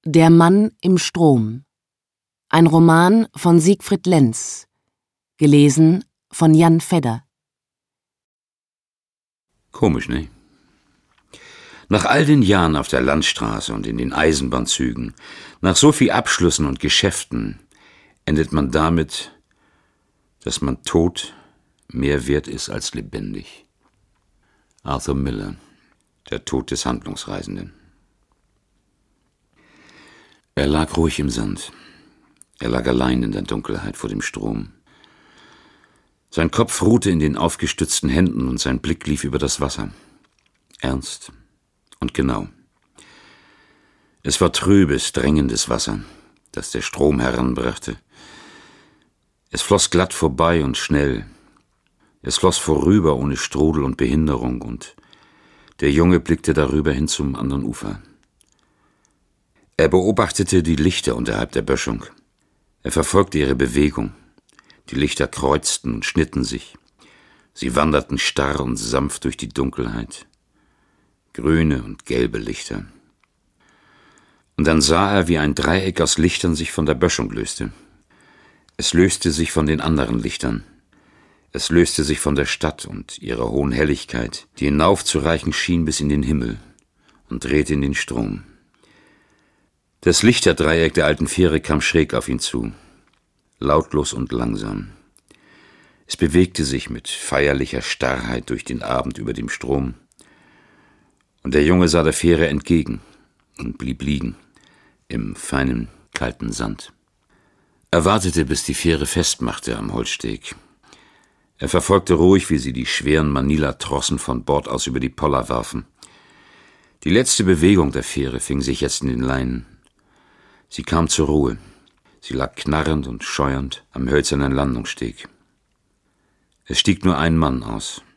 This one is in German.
Der Mann im Strom. Ein Roman von Siegfried Lenz. Gelesen von Jan Fedder. Komisch, ne? Nach all den Jahren auf der Landstraße und in den Eisenbahnzügen, nach so viel Abschlüssen und Geschäften, endet man damit, dass man tot mehr wert ist als lebendig. Arthur Miller, Der Tod des Handlungsreisenden. Er lag ruhig im Sand. Er lag allein in der Dunkelheit vor dem Strom. Sein Kopf ruhte in den aufgestützten Händen und sein Blick lief über das Wasser. Ernst und genau. Es war trübes, drängendes Wasser, das der Strom heranbrachte. Es floss glatt vorbei und schnell. Es floss vorüber ohne Strudel und Behinderung, und der Junge blickte darüber hin zum anderen Ufer. Er beobachtete die Lichter unterhalb der Böschung. Er verfolgte ihre Bewegung. Die Lichter kreuzten und schnitten sich. Sie wanderten starr und sanft durch die Dunkelheit. Grüne und gelbe Lichter. Und dann sah er, wie ein Dreieck aus Lichtern sich von der Böschung löste. Es löste sich von den anderen Lichtern. Es löste sich von der Stadt und ihrer hohen Helligkeit, die hinaufzureichen schien bis in den Himmel, und drehte in den Strom. Das Lichterdreieck der alten Fähre kam schräg auf ihn zu, lautlos und langsam. Es bewegte sich mit feierlicher Starrheit durch den Abend über dem Strom, und der Junge sah der Fähre entgegen und blieb liegen im feinen, kalten Sand. Er wartete, bis die Fähre festmachte am Holzsteg. Er verfolgte ruhig, wie sie die schweren Manila-Trossen von Bord aus über die Poller warfen. Die letzte Bewegung der Fähre fing sich jetzt in den Leinen. Sie kam zur Ruhe. Sie lag knarrend und scheuernd am hölzernen Landungssteg. Es stieg nur ein Mann aus.